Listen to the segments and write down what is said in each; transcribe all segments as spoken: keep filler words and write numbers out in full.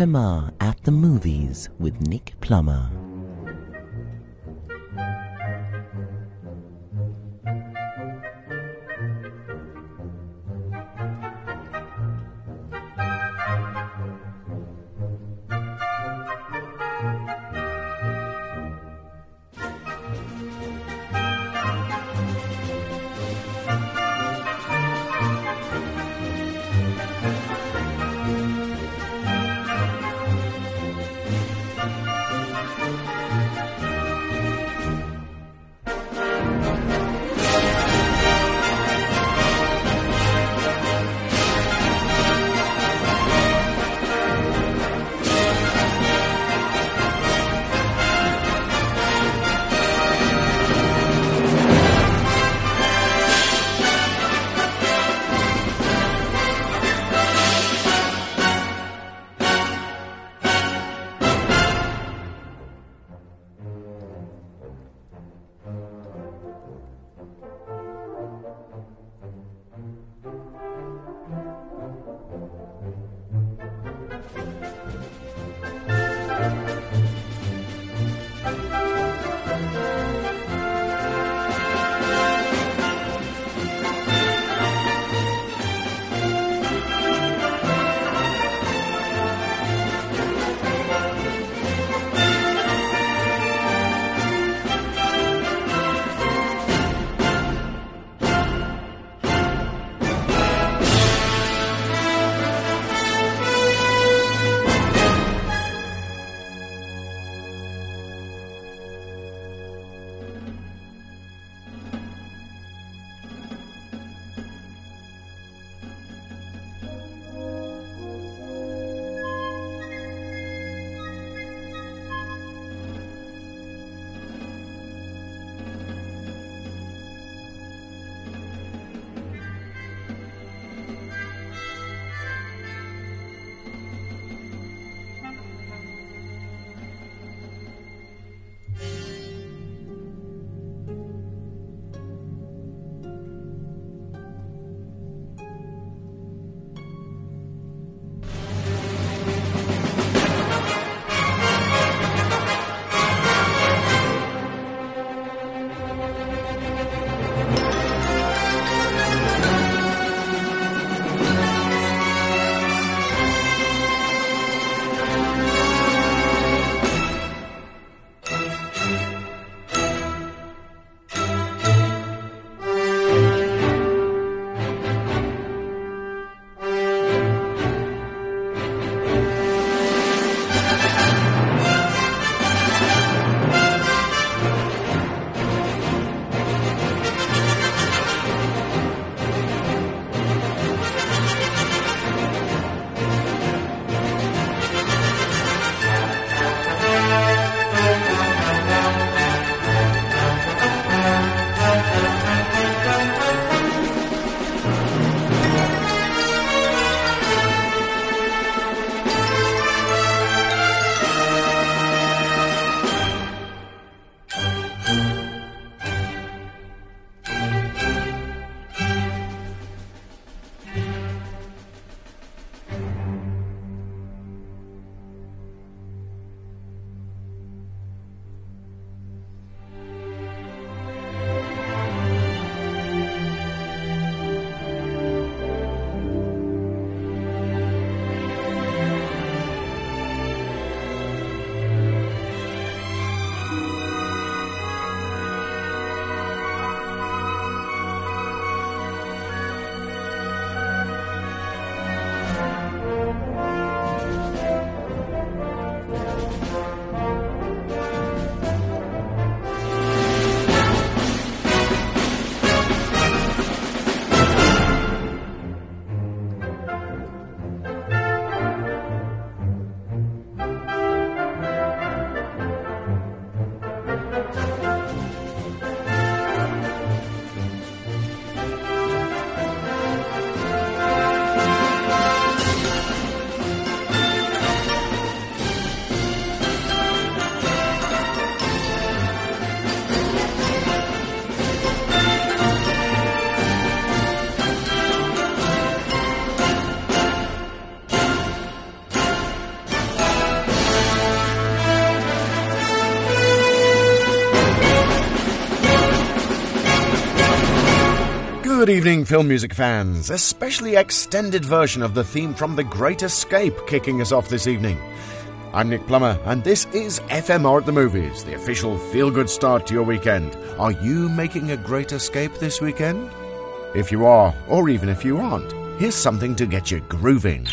Cinema at the Movies with Nick Plummer. Good evening, film music fans. A specially extended version of the theme from The Great Escape kicking us off this evening. I'm Nick Plummer, and this is F M R at the Movies, the official feel-good start to your weekend. Are you making a great escape this weekend? If you are, or even if you aren't, here's something to get you grooving.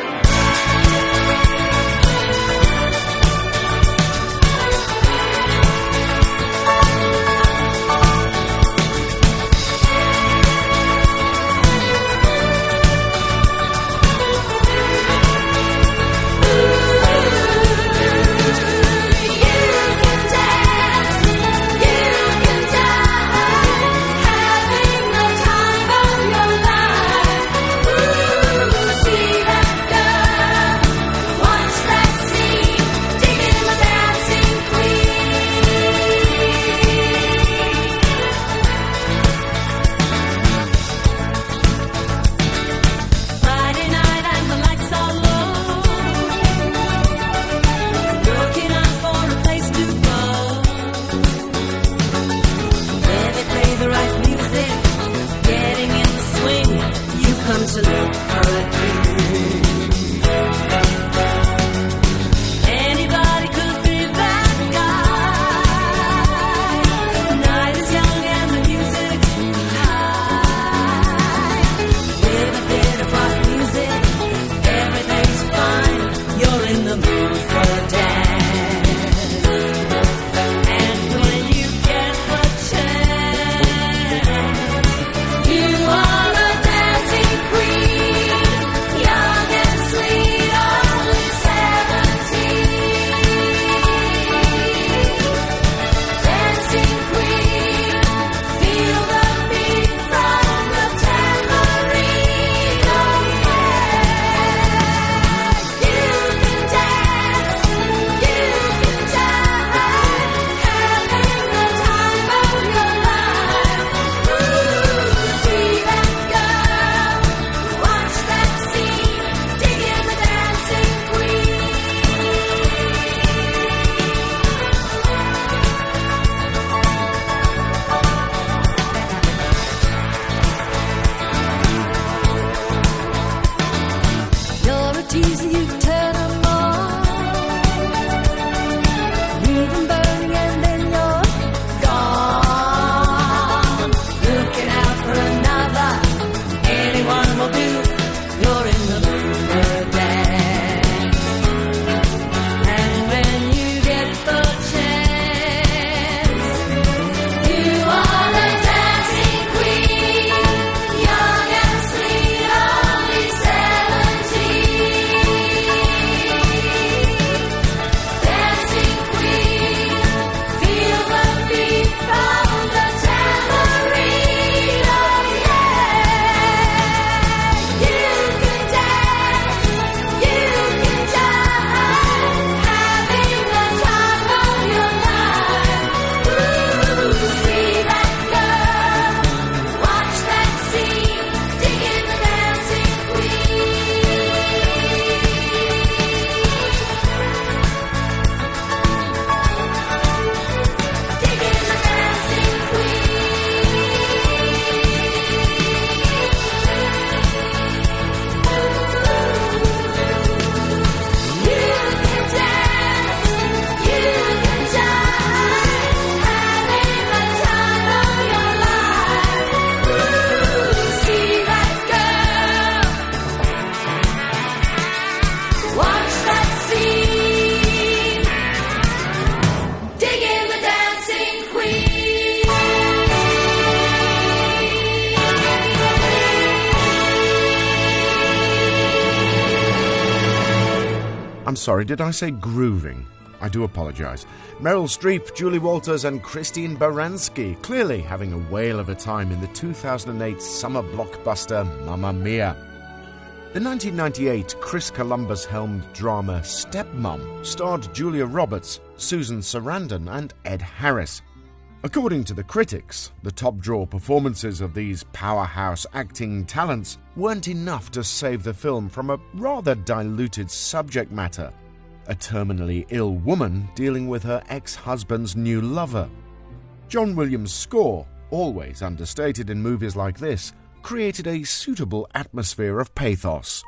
I'm sorry, did I say grooving? I do apologise. Meryl Streep, Julie Walters and Christine Baranski clearly having a whale of a time in the two thousand eight summer blockbuster Mamma Mia. The nineteen ninety-eight Chris Columbus-helmed drama Stepmom starred Julia Roberts, Susan Sarandon and Ed Harris. According to the critics, the top-draw performances of these powerhouse acting talents weren't enough to save the film from a rather diluted subject matter, a terminally ill woman dealing with her ex-husband's new lover. John Williams' score, always understated in movies like this, created a suitable atmosphere of pathos.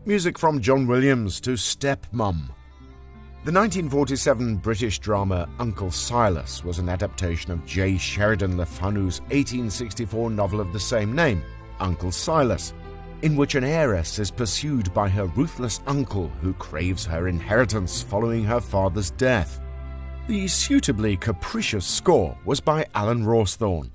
Music from John Williams to Stepmom. The nineteen forty-seven British drama Uncle Silas was an adaptation of J. Sheridan Le Fanu's eighteen sixty-four novel of the same name, Uncle Silas, in which an heiress is pursued by her ruthless uncle who craves her inheritance following her father's death. The suitably capricious score was by Alan Rawsthorne.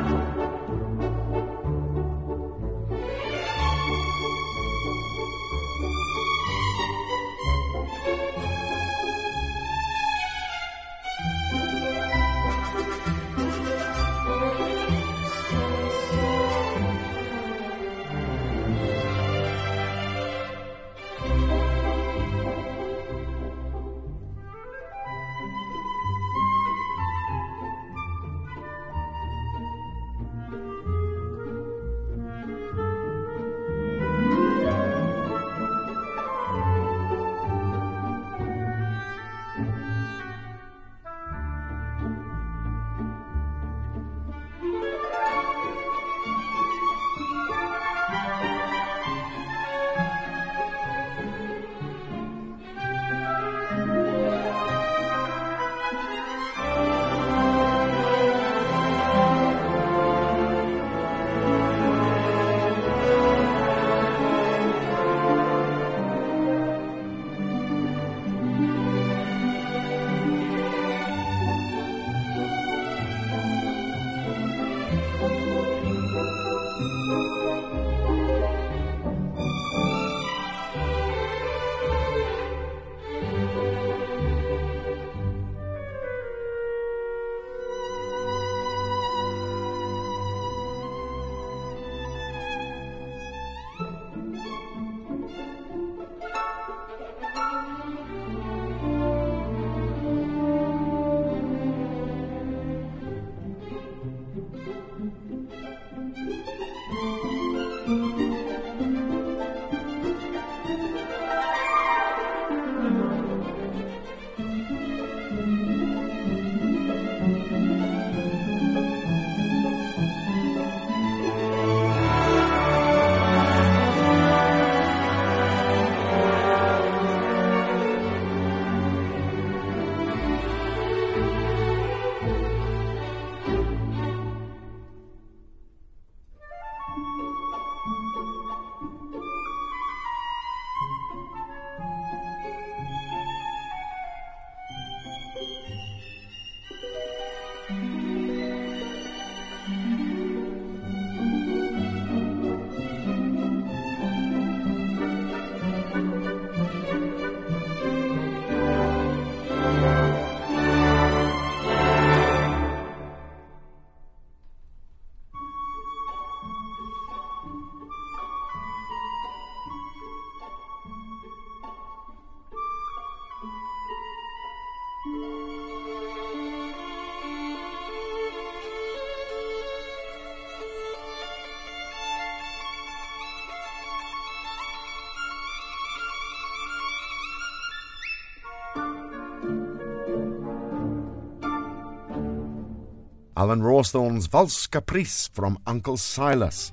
Alan Rawsthorne's Valse Caprice from Uncle Silas.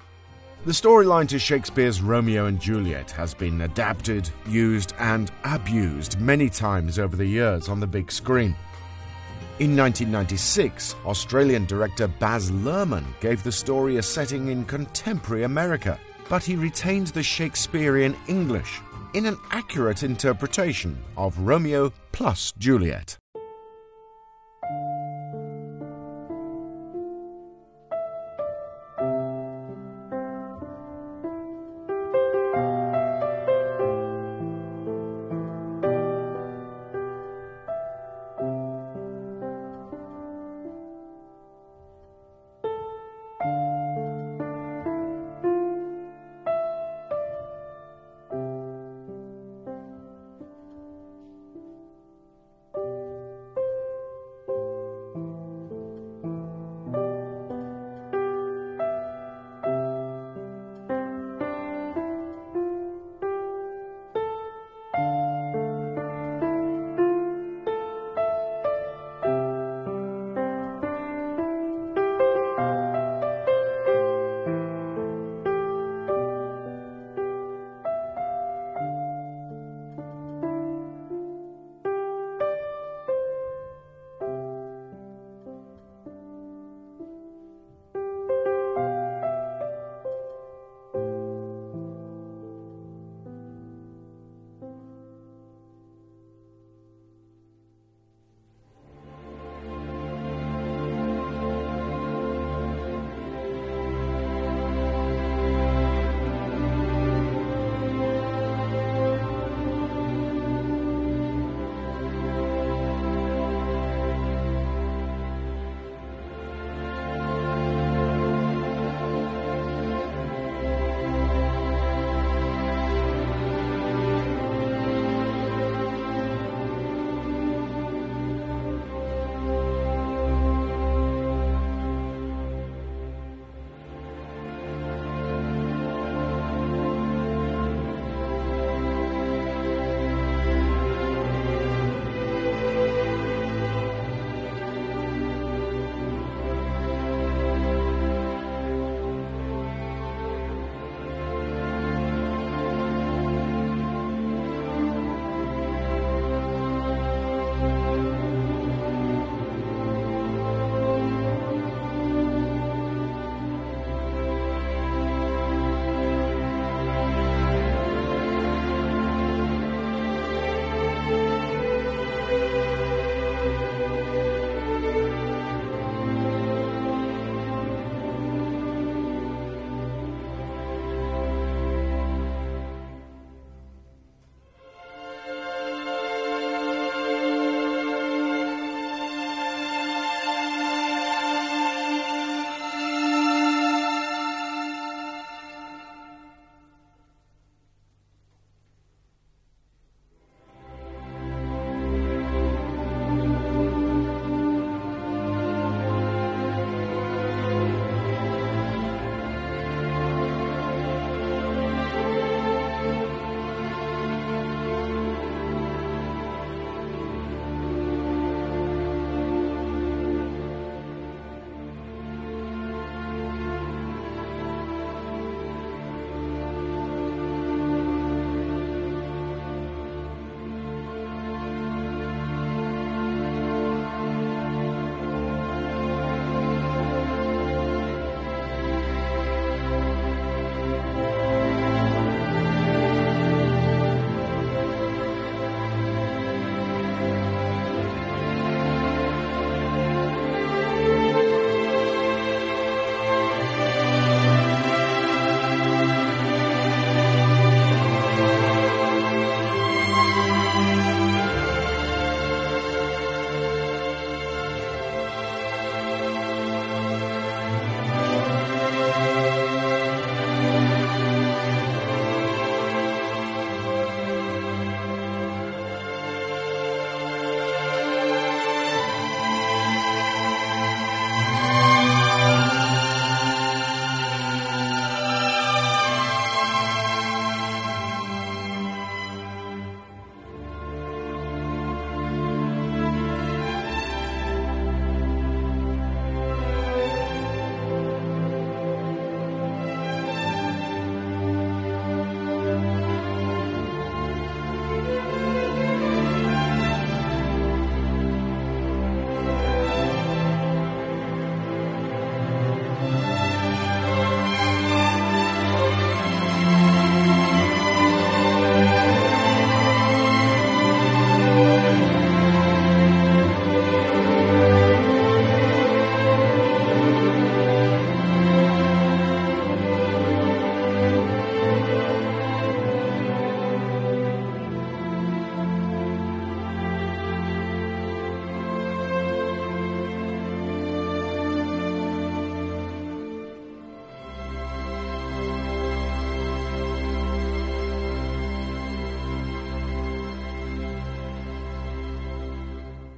The storyline to Shakespeare's Romeo and Juliet has been adapted, used and abused many times over the years on the big screen. In nineteen ninety-six, Australian director Baz Luhrmann gave the story a setting in contemporary America, but he retained the Shakespearean English in an accurate interpretation of Romeo plus Juliet.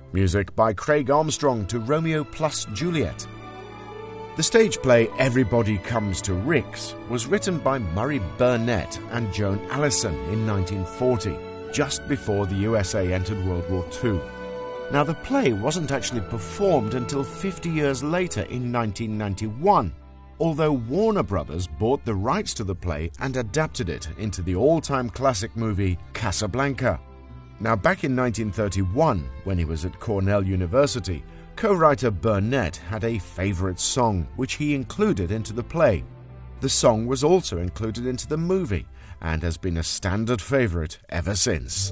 Music by Craig Armstrong to Romeo plus Juliet. The stage play Everybody Comes to Rick's was written by Murray Burnett and Joan Allison in nineteen forty, just before the U S A entered World War Two. Now, the play wasn't actually performed until fifty years later in nineteen ninety-one, although Warner Brothers bought the rights to the play and adapted it into the all-time classic movie Casablanca. Now, back in nineteen thirty-one, when he was at Cornell University, co-writer Burnett had a favorite song which he included into the play. The song was also included into the movie and has been a standard favorite ever since.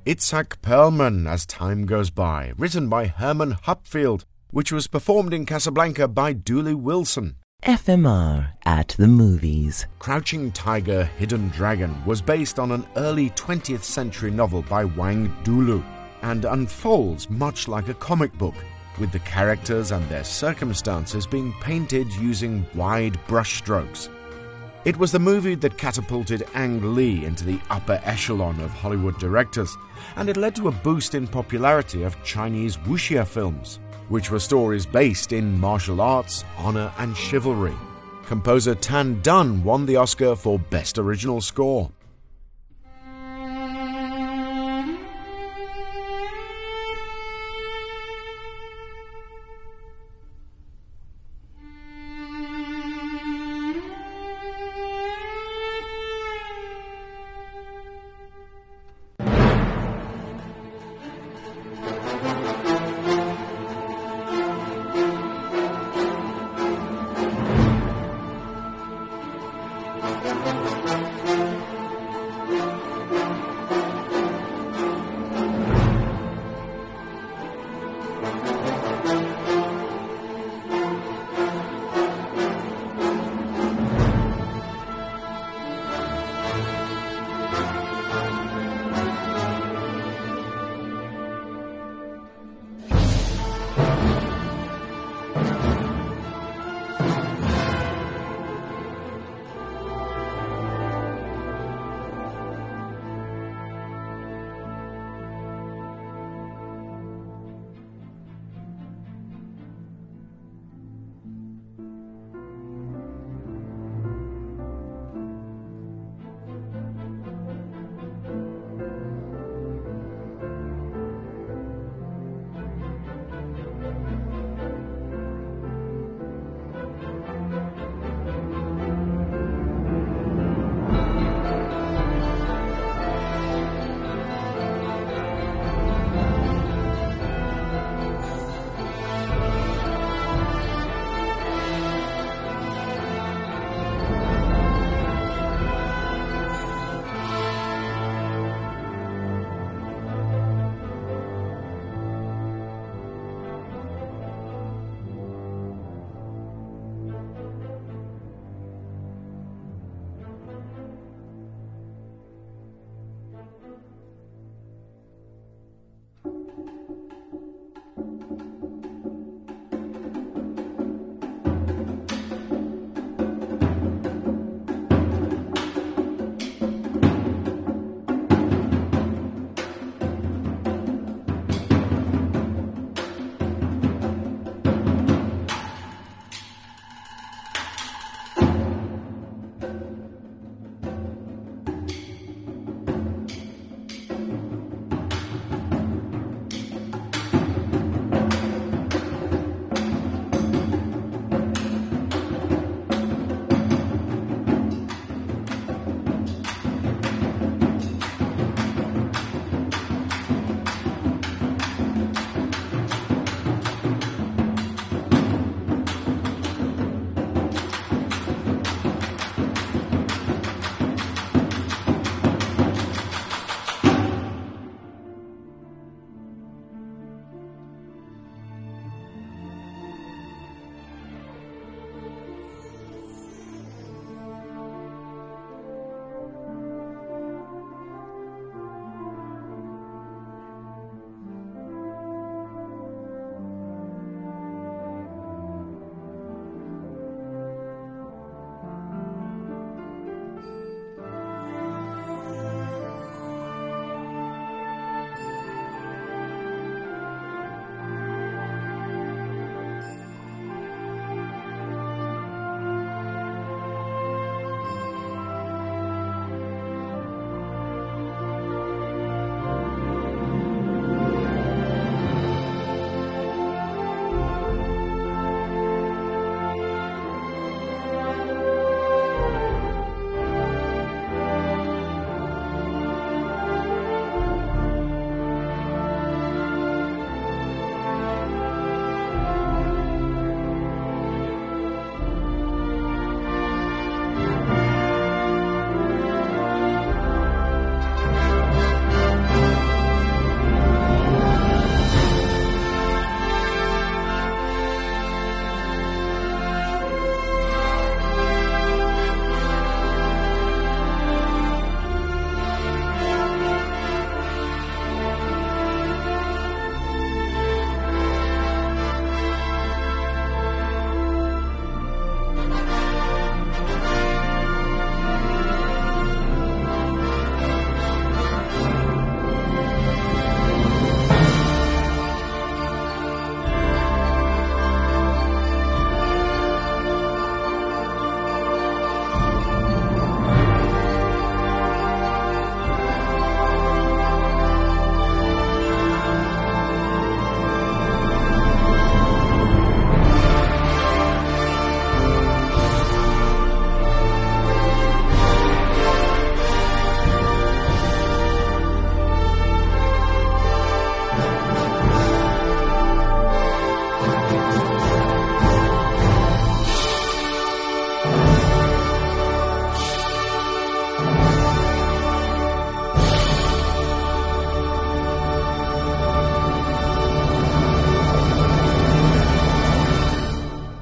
Itzhak Perlman As Time Goes By, written by Herman Hupfield, which was performed in Casablanca by Dooley Wilson. F M R at the movies. Crouching Tiger, Hidden Dragon was based on an early twentieth century novel by Wang Dulu and unfolds much like a comic book, with the characters and their circumstances being painted using wide brushstrokes. It was the movie that catapulted Ang Lee into the upper echelon of Hollywood directors, and it led to a boost in popularity of Chinese wuxia films, which were stories based in martial arts, honor, and chivalry. Composer Tan Dun won the Oscar for Best Original Score.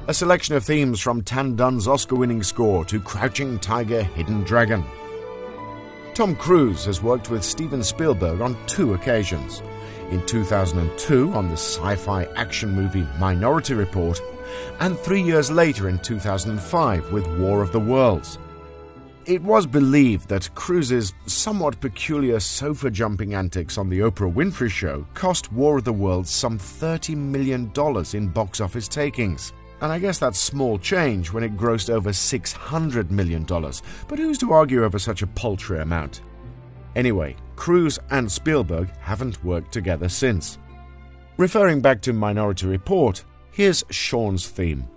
A selection of themes from Tan Dun's Oscar-winning score to Crouching Tiger, Hidden Dragon. Tom Cruise has worked with Steven Spielberg on two occasions. In two thousand two on the sci-fi action movie Minority Report, and three years later in two thousand five with War of the Worlds. It was believed that Cruise's somewhat peculiar sofa-jumping antics on the Oprah Winfrey Show cost War of the Worlds some thirty million dollars in box office takings. And I guess that's small change when it grossed over six hundred million dollars, but who's to argue over such a paltry amount? Anyway, Cruise and Spielberg haven't worked together since. Referring back to Minority Report, here's Sean's theme.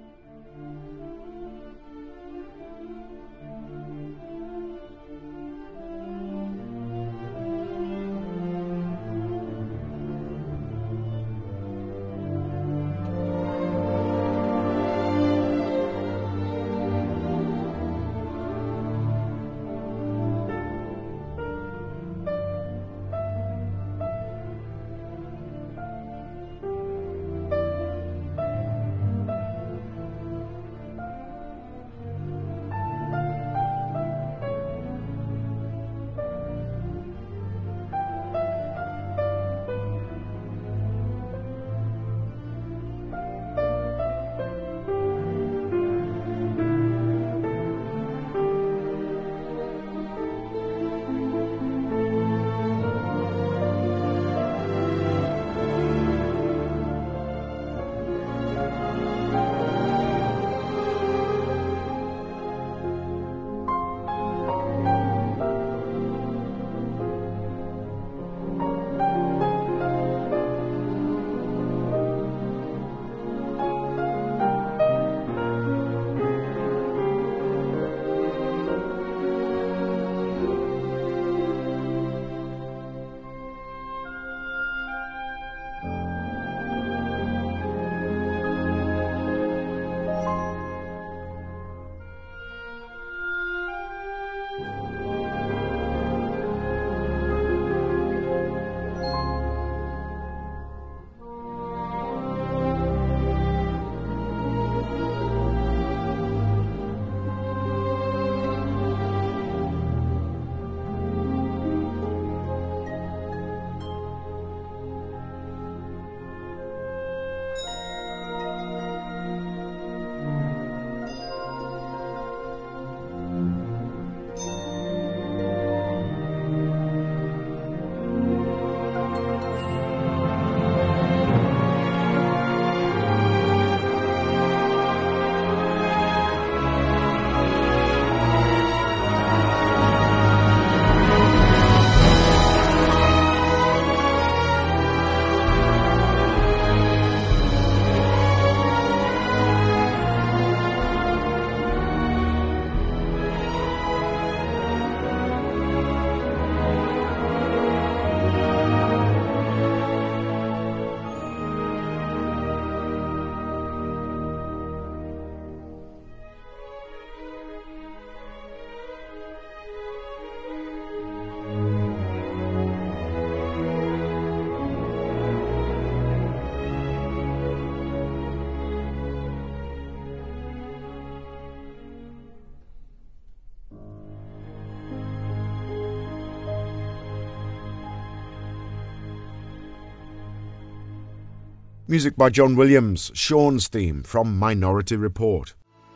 Music by John Williams, Sean's theme from Minority Report.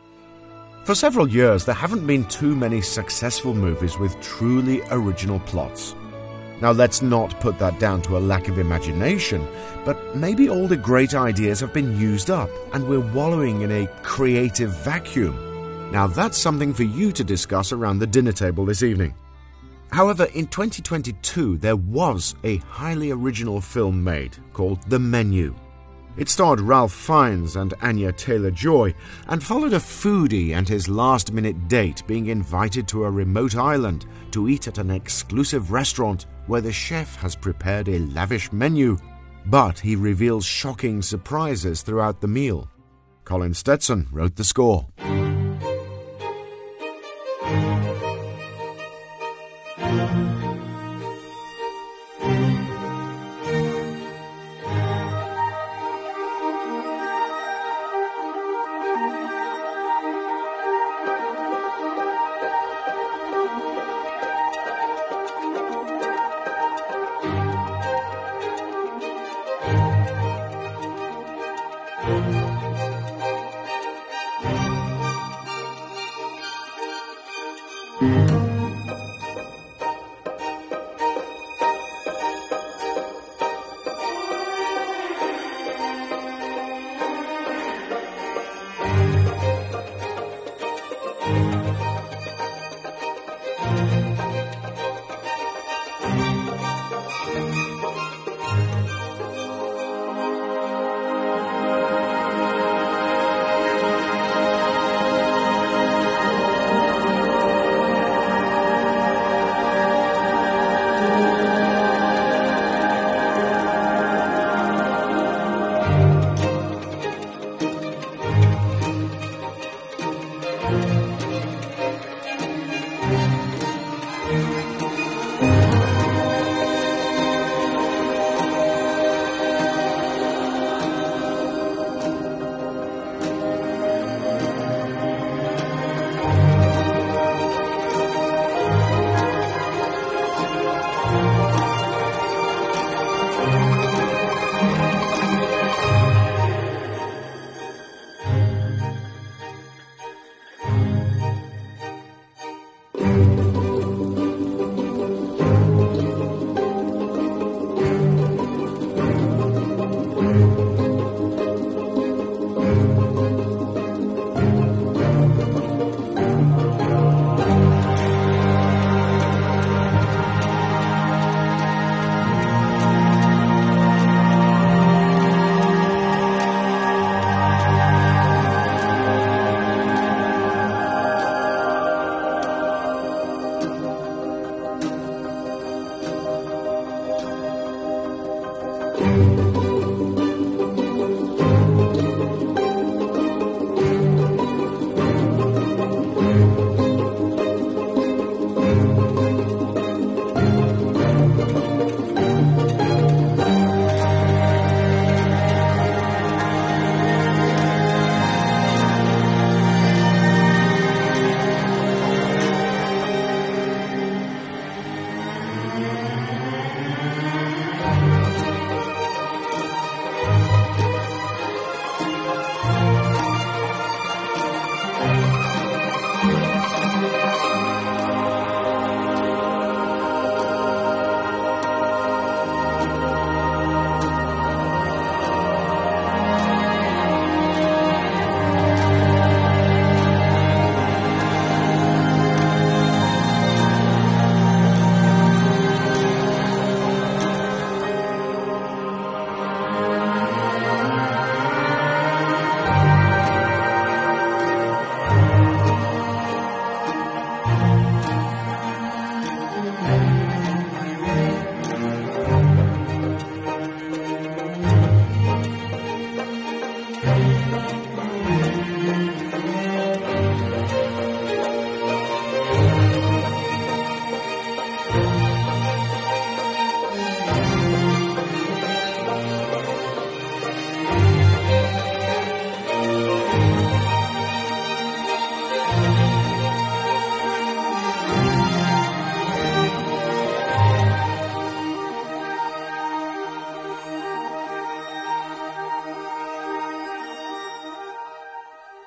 For several years, there haven't been too many successful movies with truly original plots. Now, let's not put that down to a lack of imagination, but maybe all the great ideas have been used up and we're wallowing in a creative vacuum. Now, that's something for you to discuss around the dinner table this evening. However, in twenty twenty-two, there was a highly original film made called The Menu. It starred Ralph Fiennes and Anya Taylor-Joy and followed a foodie and his last-minute date being invited to a remote island to eat at an exclusive restaurant where the chef has prepared a lavish menu, but he reveals shocking surprises throughout the meal. Colin Stetson wrote the score.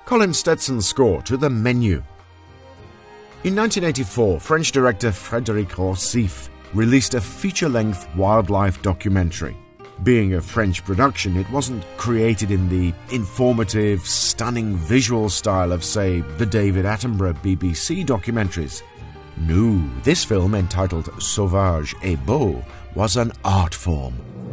Colin Stetson's score to The Menu. In nineteen eighty-four, French director Frédéric Rossif released a feature-length wildlife documentary. Being a French production, it wasn't created in the informative, stunning visual style of, say, the David Attenborough B B C documentaries. No, this film, entitled Sauvage et Beau, was an art form.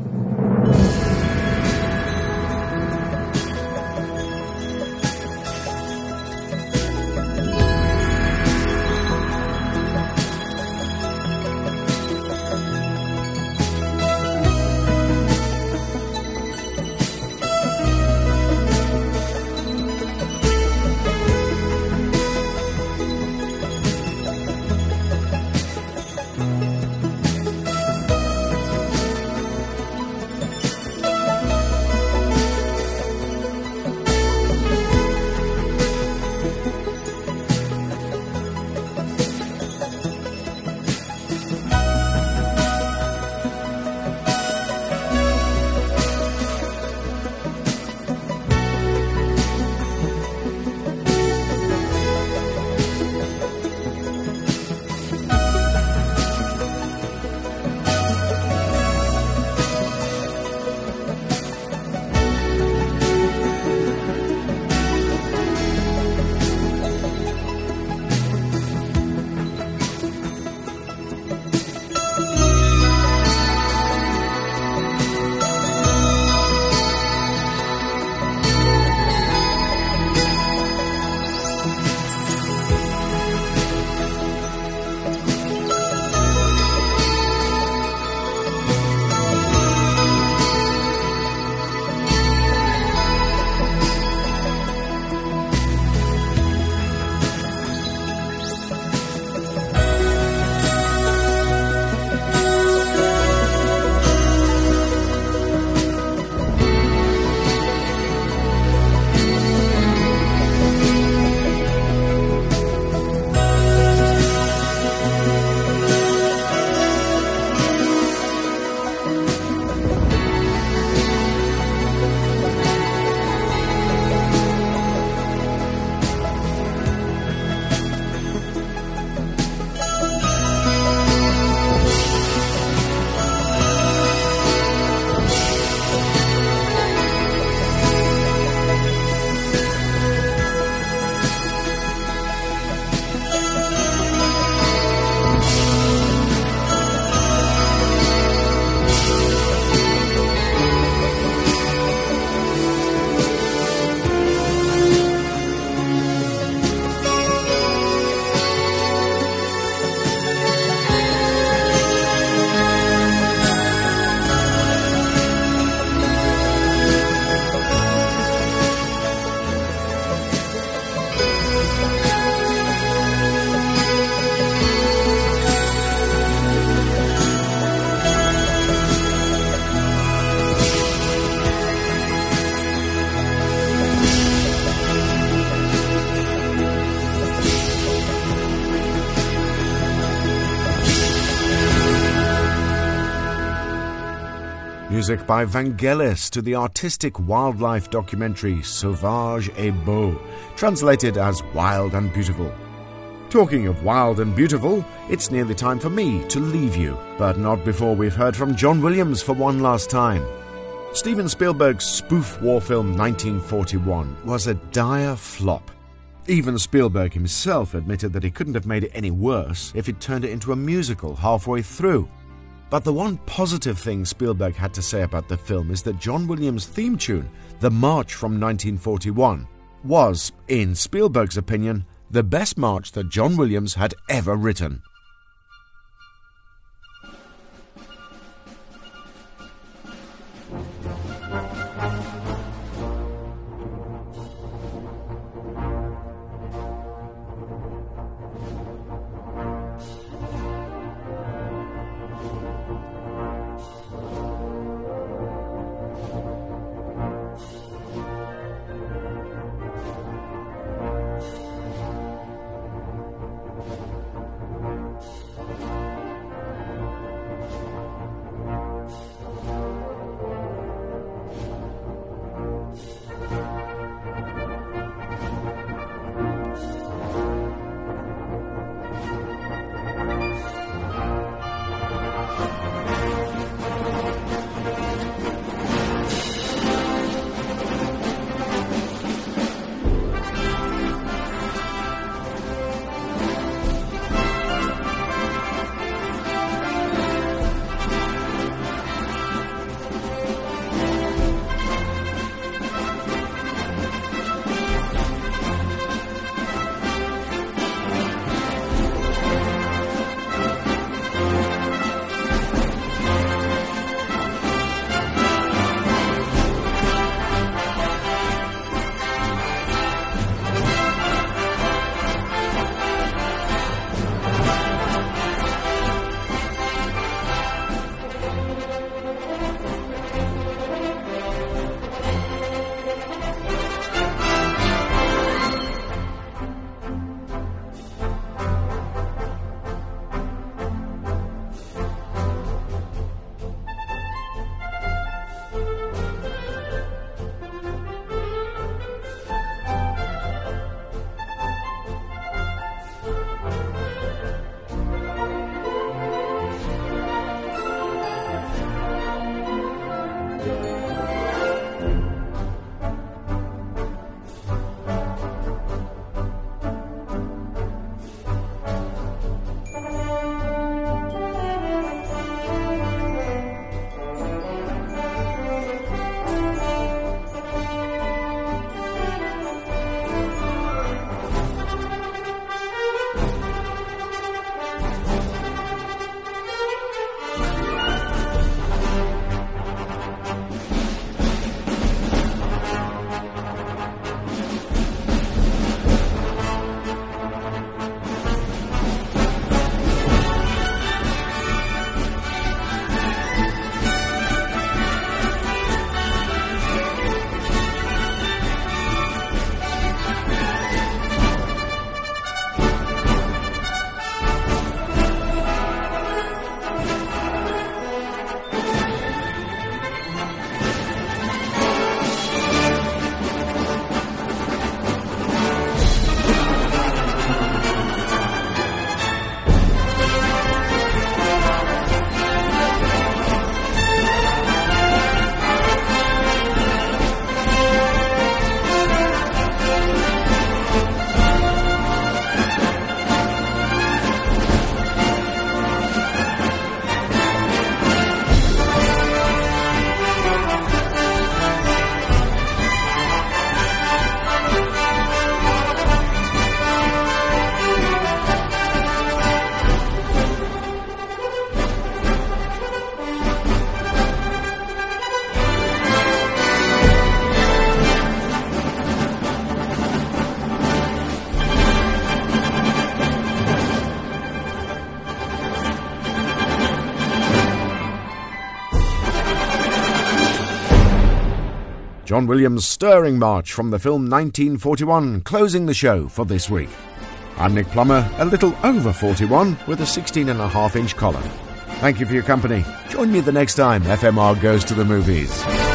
Music by Vangelis to the artistic wildlife documentary Sauvage et Beau, translated as Wild and Beautiful. Talking of wild and beautiful, it's nearly time for me to leave you, but not before we've heard from John Williams for one last time. Steven Spielberg's spoof war film nineteen forty-one was a dire flop. Even Spielberg himself admitted that he couldn't have made it any worse if he'd turned it into a musical halfway through. But the one positive thing Spielberg had to say about the film is that John Williams' theme tune, The March from nineteen forty-one, was, in Spielberg's opinion, the best march that John Williams had ever written. John Williams' stirring march from the film nineteen forty-one, closing the show for this week. I'm Nick Plummer, a little over forty-one, with a sixteen and a half inch collar. Thank you for your company. Join me the next time F M R goes to the movies.